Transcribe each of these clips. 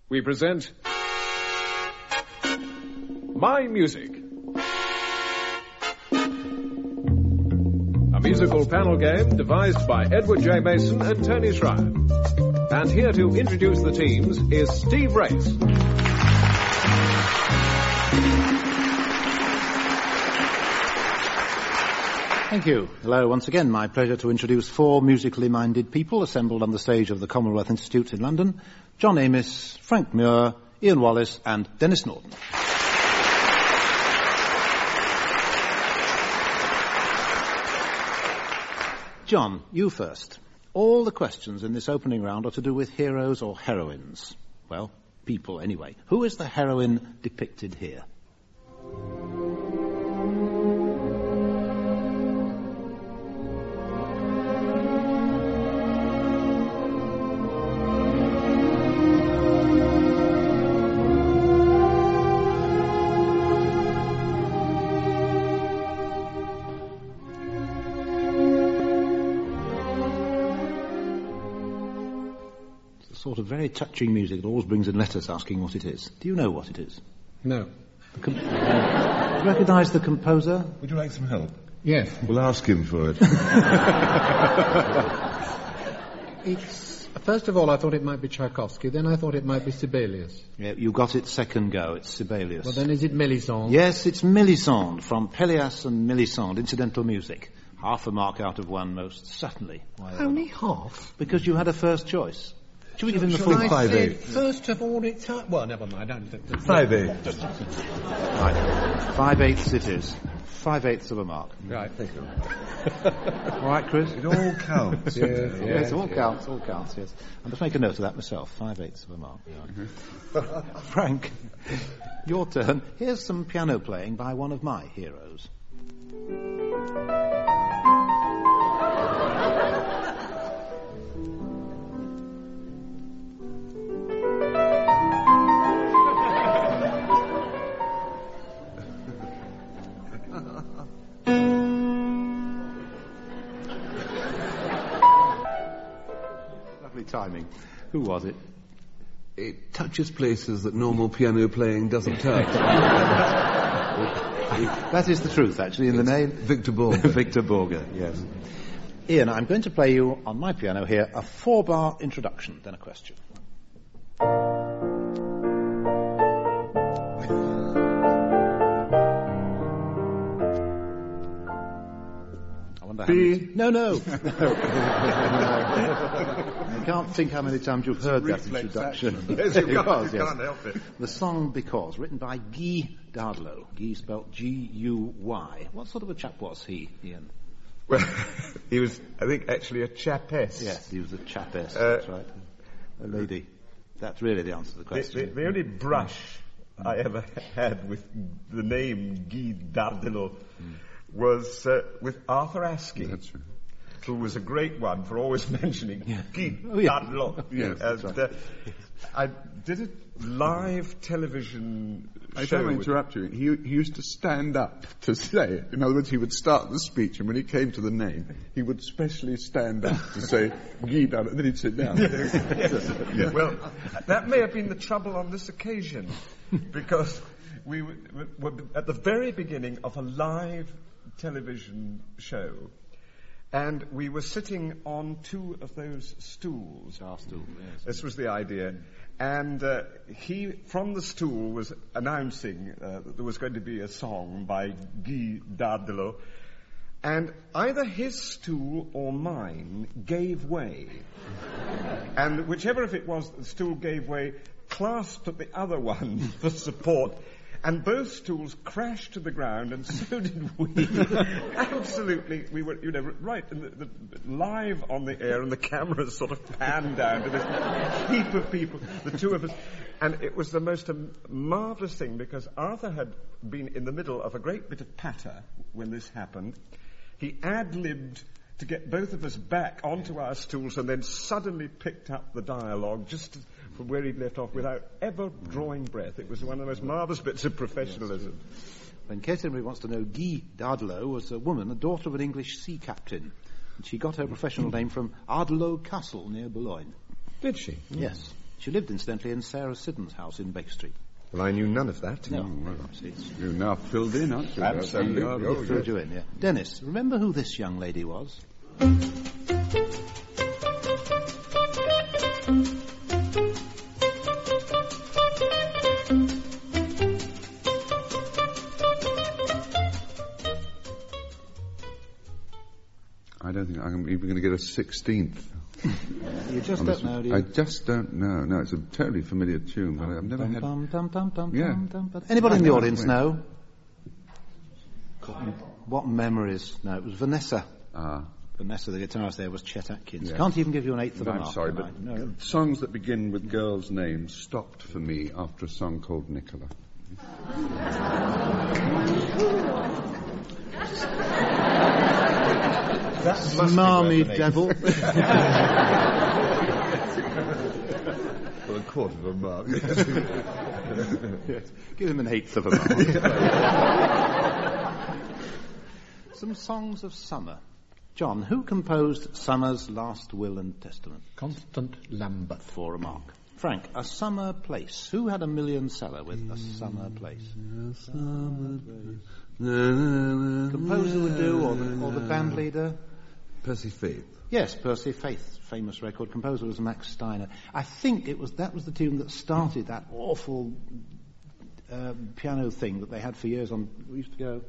we present My Music, a musical panel game devised by Edward J. Mason and Tony Schreier. And here to introduce the teams is Steve Race. Thank you. Hello once again. My pleasure to introduce four musically minded people assembled on the stage of the Commonwealth Institute in London: John Amis, Frank Muir, Ian Wallace and Dennis Norton. John, you first. All the questions in this opening round are to do with heroes or heroines. Well, people anyway. Who is the heroine depicted here? Sort of very touching music that always brings in letters asking what it is. Do you know what it is? No. Do you recognise the composer? Would you like some help? Yes. We'll ask him for it. First of all, I thought it might be Tchaikovsky, then I thought it might be Sibelius. Yeah, you got it second go. It's Sibelius. Well, then is it Melisande? Yes, it's Melisande, from Pelléas and Melisande, incidental music. Half a mark out of one, most certainly. Only half? Because you had a first choice. Should we give him the full 5/8? First of all, it's... Well, never mind. 5/8. Right. 5/8 it is. 5/8 of a mark. Right, thank you. All right, Chris? It all counts. Yes, all counts, yes. I must make a note of that myself. 5/8 of a mark. Frank, your turn. Here's some piano playing by one of my heroes. Timing. Who was it? It touches places that normal piano playing doesn't touch. That is the truth, actually, in the name. Victor Borge. Victor Borge, yes. Ian, I'm going to play you on my piano here a 4-bar introduction, then a question. No. I can't think how many times you've heard that introduction. Yes, you can't help it. The song Because, written by Guy Dardlo. Guy spelt G-U-Y. What sort of a chap was he, Ian? Well, he was, I think, actually a chapess. Yes, he was a chapess, that's right. A lady. That's really the answer to the question. The only brush I ever had with the name Guy Dardlo was with Arthur Askey. That's right. Who was a great one for always mentioning Guy Dardlo. Yes, that's right. I did a live television I show. don't want to interrupt you. He used to stand up to say it. In other words, he would start the speech, and when he came to the name, he would specially stand up to say, Guy Dardlo, and then he'd sit down. Yes. Well, that may have been the trouble on this occasion, because we were at the very beginning of a live television show, and we were sitting on two of those stools. Our stool, yes. This was the idea. And he, from the stool, was announcing that there was going to be a song by Guy Dardlo. And either his stool or mine gave way. And whichever of it was, the stool gave way, clasped at the other one for support. And both stools crashed to the ground, and so did we. Absolutely, we were, right, in the live on the air, and the cameras sort of panned down to this heap of people, the two of us. And it was the most marvellous thing, because Arthur had been in the middle of a great bit of patter when this happened. He ad-libbed to get both of us back onto our stools, and then suddenly picked up the dialogue just from where he'd left off without ever drawing breath. It was one of the most marvellous bits of professionalism. In case anybody wants to know, Guy Dardlo was a woman, a daughter of an English sea captain. And she got her professional name from Ardlow Castle near Boulogne. Did she? Yes. She lived, incidentally, in Sarah Siddon's house in Baker Street. Well, I knew none of that. No, You've now filled in, aren't you? Absolutely. it filled you in, yeah. Dennis, remember who this young lady was? I don't think I'm even going to get a 16th. You just don't know, do you? I just don't know. No, it's a totally familiar tune, but I've never had... Yeah. Anybody in the audience know? What memories? No, it was Vanessa. Vanessa, the guitarist there, was Chet Atkins. Yes. Can't even give you an eighth of a I'm mark. sorry, but songs that begin with girls' names stopped for me after a song called Nicola. That must Smarmy be devil. For a quarter of a mark. Yes. Give him an eighth of a mark. Some songs of summer. John, who composed Summer's Last Will and Testament? Constant Lambert. For a mark. Frank, A Summer Place. Who had a million seller with A Summer Place? Composer would do, or the band leader? Percy Faith. Yes, Percy Faith, famous record composer, was Max Steiner. I think that was the tune that started that awful piano thing that they had for years on. We used to go.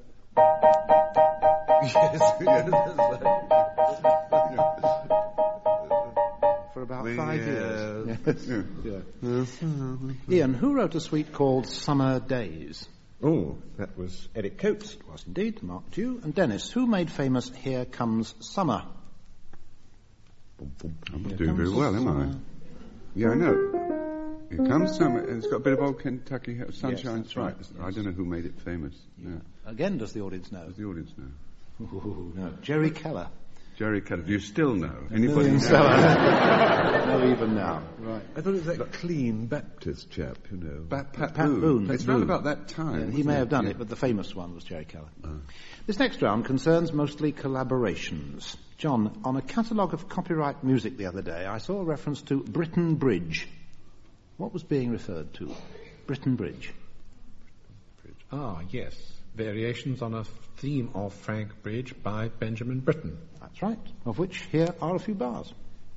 Yes. For about 5 years. Yes. Yeah. Ian, who wrote a suite called Summer Days? Oh, that was Eric Coates. It was indeed, marked you. And Dennis, who made famous Here Comes Summer? I'm doing very well, am I? Yeah, I know. Here comes summer. It's got a bit of old Kentucky sunshine. That's right. Yes. I don't know who made it famous. Yeah. Again, does the audience know? Does the audience know? Ooh, no. Jerry Keller. Jerry Keller. Do you still know? Anybody know? No, even now. Right. I thought it was that clean Baptist chap, you know. Pat Boone. Boone. It's round Boone. about that time. Yeah, he may have done it, but the famous one was Jerry Keller. This next round concerns mostly collaborations. John, on a catalogue of copyright music the other day, I saw a reference to Britain Bridge. What was being referred to? Britain Bridge. Ah, yes. Variations on a theme of Frank Bridge by Benjamin Britten. That's right, of which here are a few bars.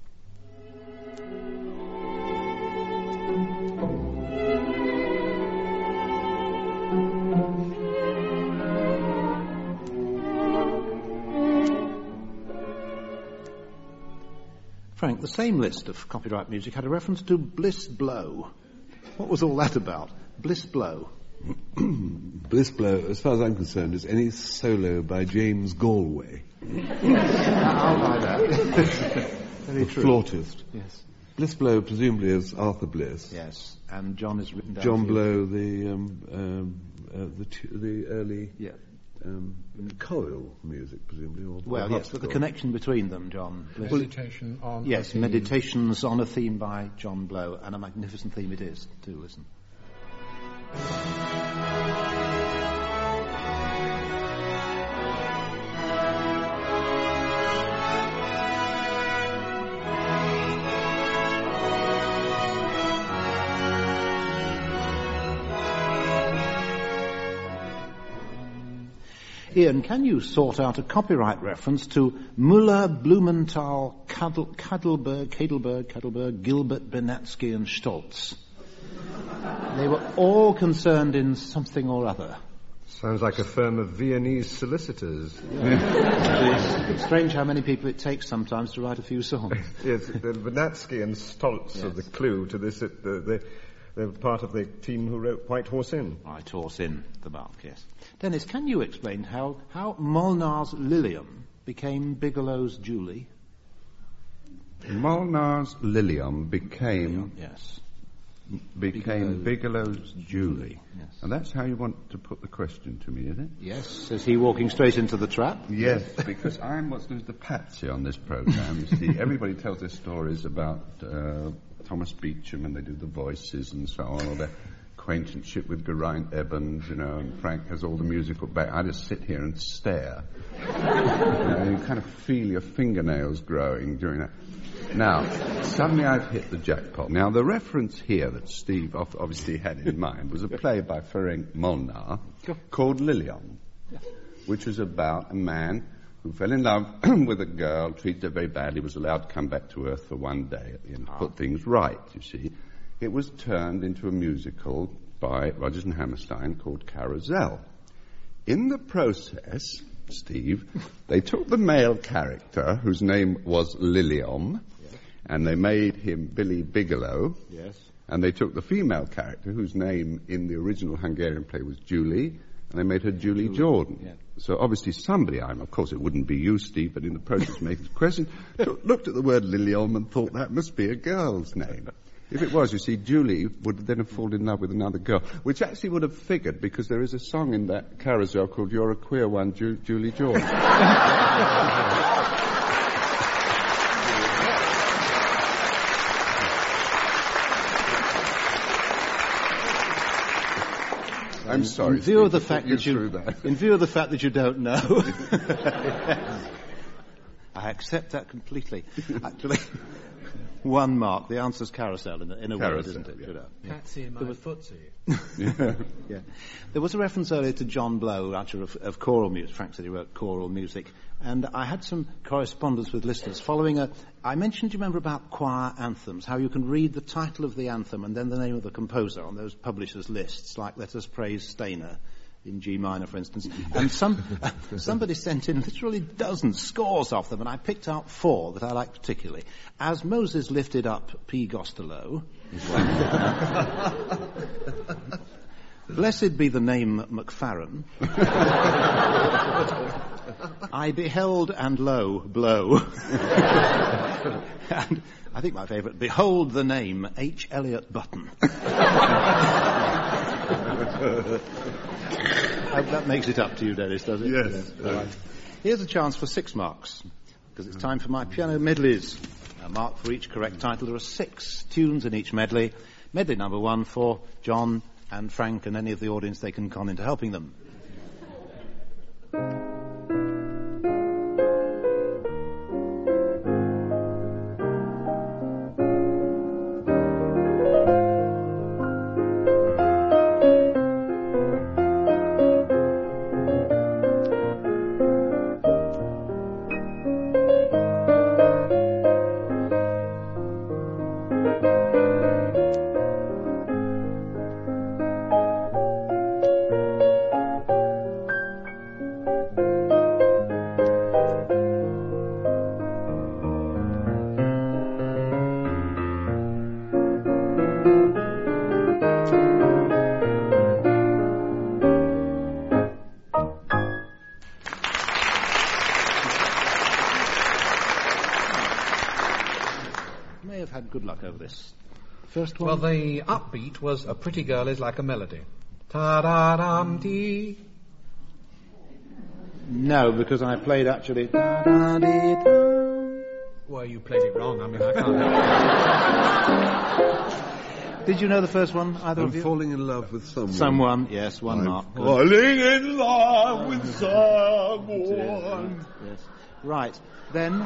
Frank, the same list of copyright music had a reference to Bliss Blow. What was all that about? Bliss Blow. Bliss Blow, as far as I'm concerned, is any solo by James Galway. I'll buy that. Very true. Flautist. Yes. Bliss Blow presumably is Arthur Bliss. Yes, and John is written down. John for you. Blow, the early Yeah. choral music, presumably. Or Well, yes, but the connection between them, John. Bliss. Meditation on Yes, a theme. Meditations on a Theme by John Blow, and a magnificent theme it is. Do listen. Ian, can you sort out a copyright reference to Müller, Blumenthal, Kadelberg, Gilbert, Bernatsky and Stolz? They were all concerned in something or other. Sounds like a firm of Viennese solicitors. It's strange how many people it takes sometimes to write a few songs. Yes, the Bernatsky and Stolz are the clue to this. They're part of the team who wrote White Horse Inn. White Horse Inn, the mark, yes. Dennis, can you explain how Molnar's Lilium became Bigelow's Julie? Molnar's Lilium became Yes. Bigelow's Julie. Yes. And that's how you want to put the question to me, is it? Yes, says he walking straight into the trap. Yes, because I'm what's known as the patsy on this programme. You see, everybody tells their stories about Thomas Beecham, and they do the voices and so on, or their acquaintanceship with Geraint Evans, you know, and Frank has all the musical back. I just sit here and stare. You kind of feel your fingernails growing during that. Now, suddenly I've hit the jackpot. Now, the reference here that Steve obviously had in mind was a play by Ferenc Molnar called Liliom, which was about a man who fell in love with a girl, treated her very badly, was allowed to come back to Earth for one day at the end to put things right, you see. It was turned into a musical by Rodgers and Hammerstein called Carousel. In the process, Steve, they took the male character, whose name was Liliom, and they made him Billy Bigelow. Yes. And they took the female character, whose name in the original Hungarian play was Julie, and they made her Julie Jordan. Yeah. So obviously somebody, of course it wouldn't be you, Steve, but in the process of making the question, looked at the word Liliom and thought that must be a girl's name. If it was, you see, Julie would then have fallen in love with another girl, which actually would have figured because there is a song in that Carousel called You're a Queer One, Julie Jordan. I'm sorry. In view of the fact that you don't know, I accept that completely. Actually, 1 mark. The answer's Carousel in a word, isn't it? Yeah. Patsy in my footsie. Yeah. There was a reference earlier to John Blow, author of choral music. Frank said he wrote choral music. And I had some correspondence with listeners following I mentioned, do you remember, about choir anthems, how you can read the title of the anthem and then the name of the composer on those publishers' lists, like Let Us Praise Stainer in G minor, for instance. And somebody sent in literally dozens, scores of them, and I picked out 4 that I like particularly. As Moses lifted up P. Gostellow. Blessed be the name McFarren. I beheld and lo, blow. And I think my favourite, behold the name H. Elliot Button. That makes it up to you, Dennis, does it? Yes. Right. Here's a chance for 6 marks, because it's time for my piano medleys. A mark for each correct title. There are 6 tunes in each medley. Medley number 1 for John and Frank and any of the audience they can con into helping them. Good luck over this. First one. Well, the upbeat was A Pretty Girl is Like a Melody. Ta-da-dum-dee. No, because I played actually. Well, you played it wrong. I mean, I can't. Did you know the first one, either I'm of you? falling in love with someone. Someone, yes, 1 mark. Good. Falling in love with someone. Yes. Right, then.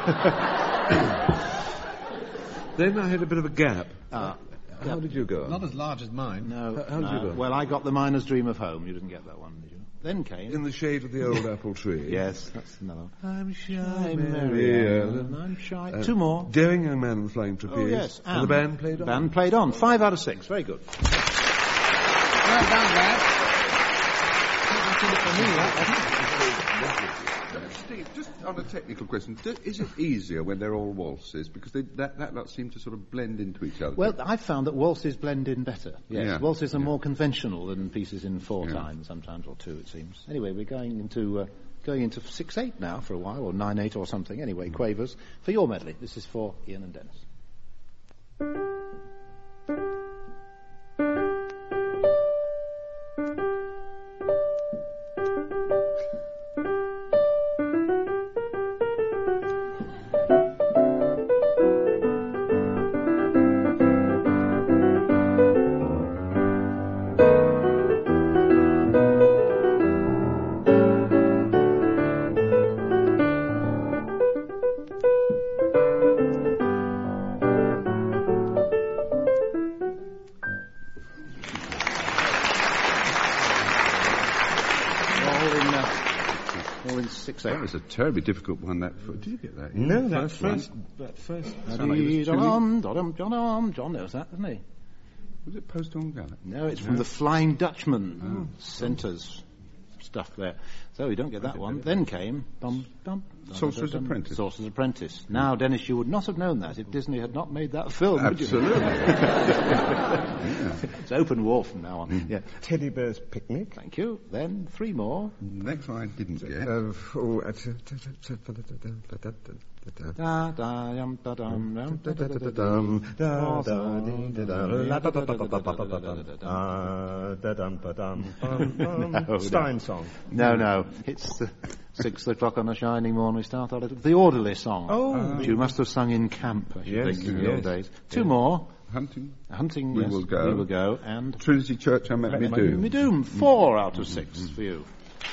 Then I had a bit of a gap. How did you go? Not as large as mine. No. How did you go? Well, I got The Miner's Dream of Home. You didn't get that one, did you? Then came... In the shade of the old apple tree. Yes, that's another one. I'm shy, Mary Ellen. I'm shy. 2 more. Daring Young Man and the Flying Trapeze. Oh, yes. And the band played on. Band played on. 5 out of 6. Very good. Well done, lad. Steve, just on a technical question, is it easier when they're all waltzes? Because that lot seem to sort of blend into each other. Well, I've found that waltzes blend in better. Yes, yeah. Waltzes are more conventional than pieces in 4 time, sometimes, or 2, it seems. Anyway, we're going into 6/8 now for a while, or 9/8 or something. Anyway, quavers. For your medley, this is for Ian and Dennis. Or in 6/8. That was a terribly difficult one. Did you get that? No, The that first. John knows that, doesn't he? Was it Post on Gallup? No, it's from the Flying Dutchman. Centres stuff there. So you don't get that one. Then came Sorcerer's Apprentice. Sorcerer's Apprentice. Now, Dennis, you would not have known that if Disney had not made that film. Absolutely. It's open war from now on. Yeah. Teddy Bear's Picnic. Thank you. Then 3 more. The next one I didn't get. Stein song. No. It's 6 o'clock on a shining morning. We start out the Orderly song. Oh. Which you must have sung in camp, I should Yes, think, in the old yes. days. 2 more. Hunting. We Will Go. We Will Go. And Trinity Church, I Met Me Do. Me Doom. 4 out of 6 for you.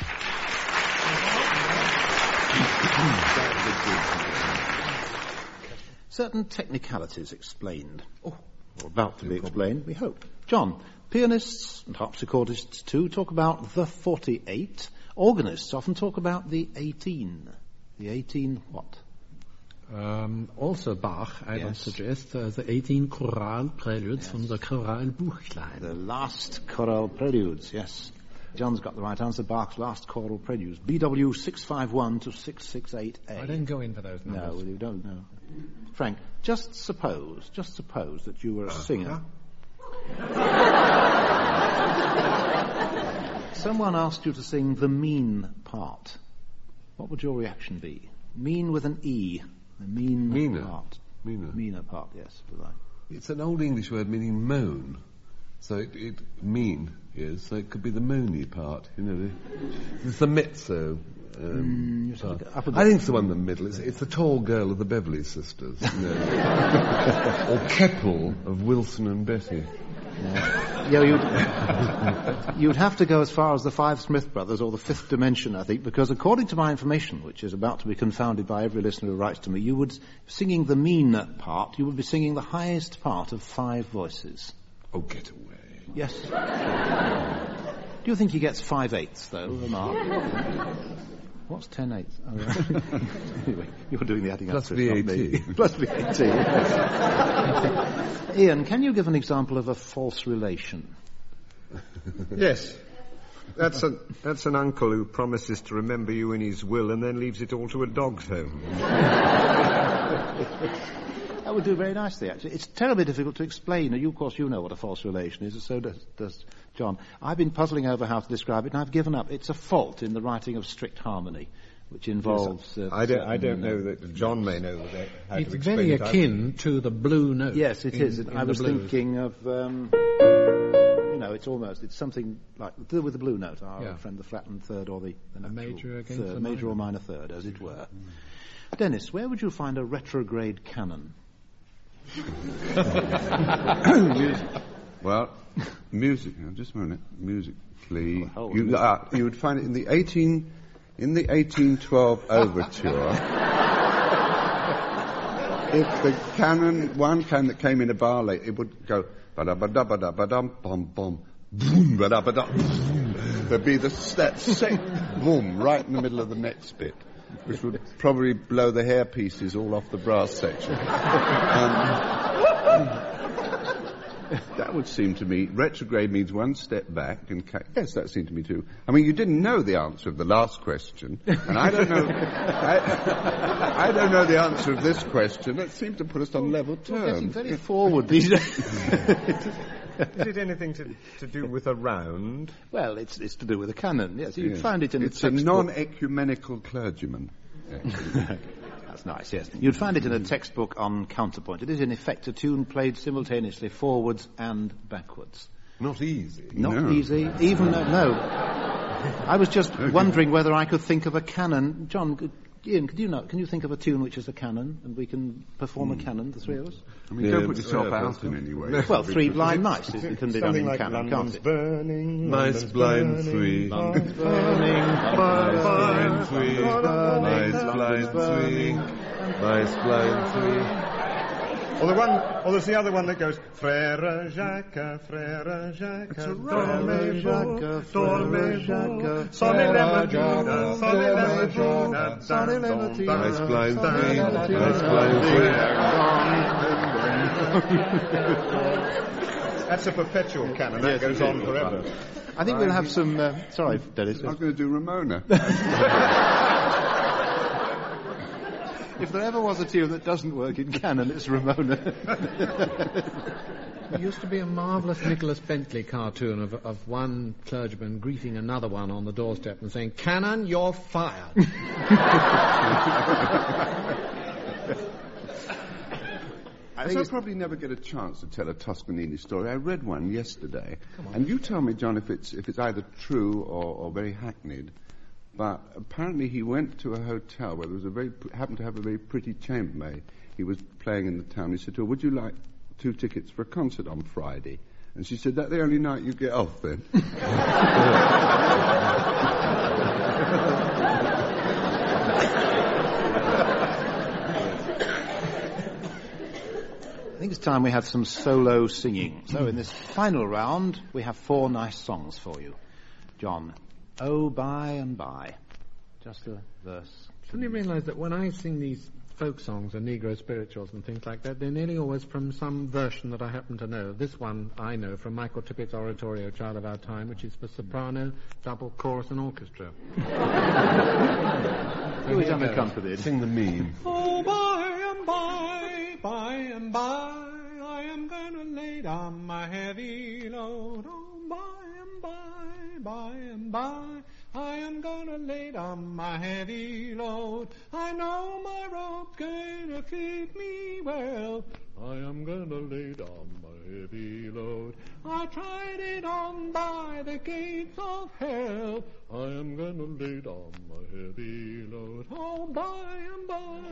Certain technicalities explained. Or about to be explained, we hope. John, pianists and harpsichordists too talk about the 48. Organists often talk about the 18. The 18 what? Also Bach, I would suggest, the 18 choral preludes from the Choralbuchlein. The last choral preludes, yes. John's got the right answer. Bach's last choral preludes. BW 651 to 668A. I don't go in for those numbers. No, well, you don't know. Frank, just suppose that you were a singer. Someone asked you to sing the mean part. What would your reaction be? Mean with an E. The Meaner. part. Meaner part, yes. It's an old English word meaning moan. So it mean is, so it could be the moany part, it's the mezzo. I think it's the one in the middle. It's the tall girl of the Beverley Sisters, or Keppel of Wilson and Betty. You'd have to go as far as the 5 Smith Brothers or the Fifth Dimension, I think, because according to my information, which is about to be confounded by every listener who writes to me, you would, singing the mean part, you would be singing the highest part of 5 voices. Oh, get away. Yes. Do you think he gets 5/8, though, Mark? What's 10/8? Oh, right. Anyway, you're doing the adding up. Plus VAT. Plus VAT. Ian, can you give an example of a false relation? Yes. That's an uncle who promises to remember you in his will and then leaves it all to a dog's home. That would do very nicely, actually. It's terribly difficult to explain. Of course, you know what a false relation is, and so does John. I've been puzzling over how to describe it, and I've given up. It's a fault in the writing of strict harmony, which involves... I don't know that John may know that how to It's explain very it. akin to the blue note. Yes, it is. in I was the blues. thinking of... it's something like with the blue note, our friend, the flattened third or the natural major against third, the major or minor third, as it were. Dennis, where would you find a retrograde canon? Well, music. Just a minute. Musically, Well, you would find it in the 1812 overture. If the one canon that came in a bar late, it would go ba da ba da ba da ba dum bum bum boom ba da ba da. There'd be that second boom right in the middle of the next bit, which would probably blow the hair pieces all off the brass section. That would seem to me, retrograde means one step back, and yes, that seemed to me too. I mean, you didn't know the answer of the last question, and I don't know, I don't know the answer of this question. That seemed to put us on level You're getting terms. very forward these days. Is it anything to do with a round? Well, it's to do with a canon, yes. You'd find it in It's the a textbook. non-ecumenical clergyman. That's nice, yes. You'd find it in a textbook on counterpoint. It is, in effect, a tune played simultaneously forwards and backwards. Not easy. Not easy, even though... No. I was just wondering whether I could think of a canon. John, Ian, can you think of a tune which is a canon, and we can perform a canon, the three of us? I mean, don't put yourself out in any way. Well, Three Blind Mice it can be done in Something like canon, can't London's it? burning, Mice London's blind burning, three. London's burning, Mice blind three. Mice blind three. Mice blind three. Or there's the other one that goes, Frère Jacques, Frère Jacques, dormez Jacques, dormez Jacques, sonnez la mattina, sonnez la mattina, sonnez la mattina. Nice blind feet, nice blind feet. That's a perpetual canon. That goes on forever. I think we'll have some... sorry, Dennis. I was going to do Ramona. If there ever was a tune that doesn't work in canon, it's Ramona. There used to be a marvellous Nicholas Bentley cartoon of one clergyman greeting another one on the doorstep and saying, "Cannon, you're fired." I'll probably never get a chance to tell a Toscanini story. I read one yesterday, and you tell me, John, if it's either true or very hackneyed. But apparently he went to a hotel where there was happened to have a very pretty chambermaid. He was playing in the town. He said to her, "Would you like 2 tickets for a concert on Friday?" And she said, "That's the only night you get off then." I think it's time we had some solo singing. So in this final round, we have 4 nice songs for you. John, "Oh, by and by." Just a verse. Suddenly realise that when I sing these folk songs and Negro spirituals and things like that, they're nearly always from some version that I happen to know. This one I know from Michael Tippett's oratorio, Child of Our Time, which is for soprano, double, chorus and orchestra. Who is unaccompanied? Sing the meme. Oh, by and by, I am gonna lay down my heavy load. Oh, by and by, I am gonna lay down my heavy load. I know my rope's gonna fit me well. I am gonna lay down my heavy load. I tried it on by the gates of hell. I am gonna lay down my heavy load. Oh, by and by.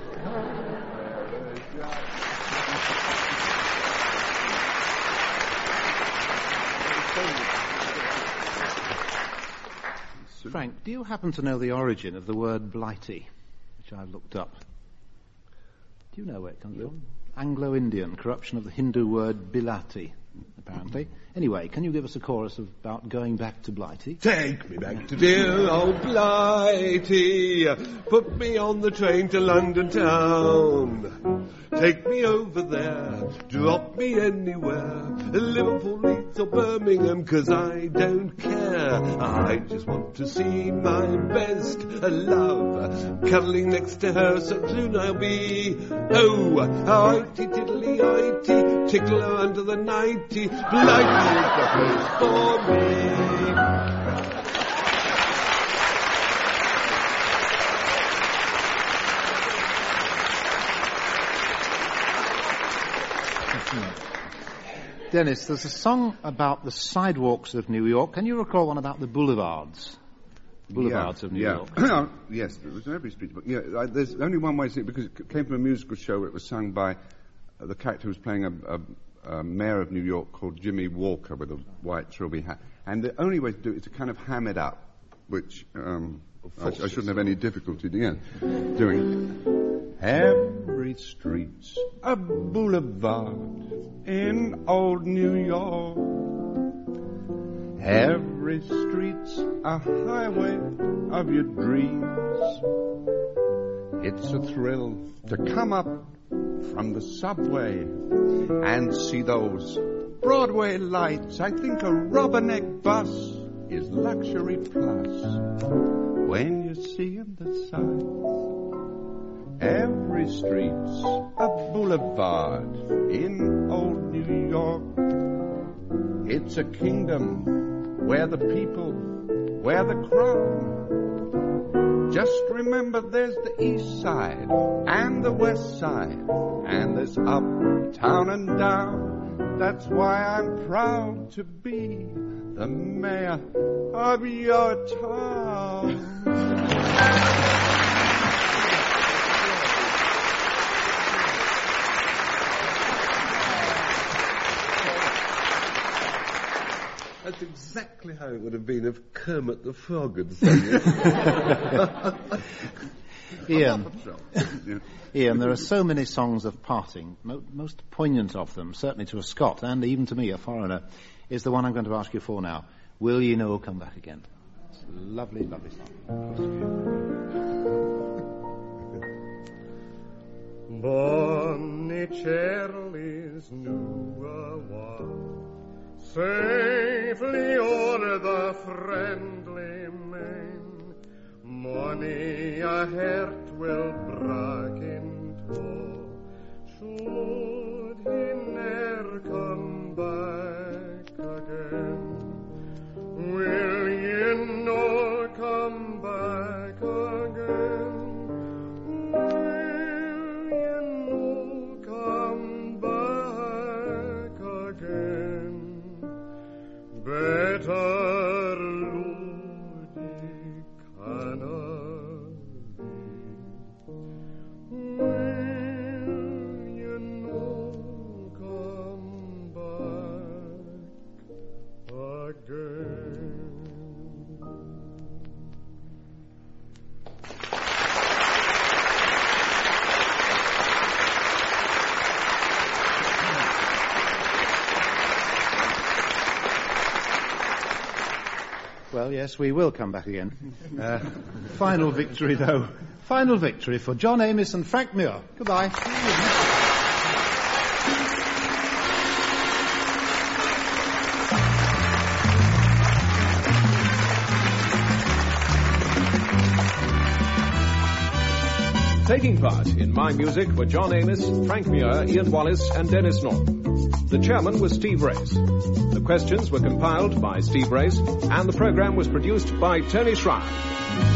Frank, do you happen to know the origin of the word blighty, which I've looked up? Do you know where it comes from? Anglo-Indian, corruption of the Hindu word bilati, apparently. Anyway, can you give us a chorus about going back to Blighty? Take me back to dear old Blighty. Put me on the train to London town. Take me over there. Drop me anywhere. Liverpool, Leeds or Birmingham, 'cause I don't care. I just want to see my best love. Cuddling next to her, so soon I'll be. Oh, itty tiddly itty. Tickle her under the nighty. Blighty is the place for me. Dennis, there's a song about the sidewalks of New York. Can you recall one about the boulevards? Boulevards of New York. Yes, there was every speech, but there's only one way to sing it, because it came from a musical show where it was sung by the character who was playing a mayor of New York called Jimmy Walker with a white trilby hat. And the only way to do it is to kind of ham it up, which I shouldn't have any difficulty doing. Every street's a boulevard in old New York. Every street's a highway of your dreams. It's a thrill to come up from the subway and see those Broadway lights. I think a rubberneck bus is luxury plus when you're seeing the sights. Every street's a boulevard in old New York. It's a kingdom where the people wear the crown. Just remember there's the east side and the west side, and there's uptown and down. That's why I'm proud to be the mayor of your town. That's exactly how it would have been if Kermit the Frog had sung it. Ian, there are so many songs of parting. Most poignant of them, certainly to a Scot and even to me, a foreigner, is the one I'm going to ask you for now. Will Ye No Come Back Again? It's a lovely, lovely song. Bonnie Charlie's new a safely o'er the friendly main. Mony a heart will break in two, should he ne'er come back again. Will ye no come back again? Will ye no come back again? Better Ludi canna be. Will ye no come back again? Well, yes, we will come back again. Final victory, though. Final victory for John Amos and Frank Muir. Goodbye. Taking part in My Music were John Amos, Frank Muir, Ian Wallace and Dennis Norton. The chairman was Steve Race. The questions were compiled by Steve Race and the programme was produced by Tony Schreier.